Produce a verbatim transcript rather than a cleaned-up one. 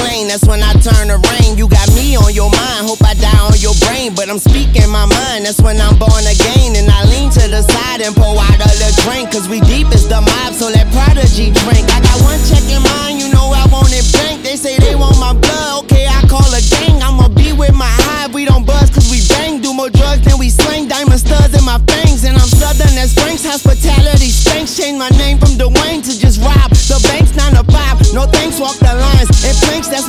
plane, that's when I turn to rain. You got me on your mind, hope I die on your brain. But I'm speaking my mind, that's when I'm born again. And I lean to the side and pour out a little drink, cause we deep as the mob, so let Prodigy drink. I got one check in mind, you know I want it blank. They say they want my blood, okay, I call a gang. I'ma be with my hive, we don't buzz cause we bang. Do more drugs than we slang, diamond studs in my fangs. And I'm southern as Frank's, hospitality stinks. Change my name from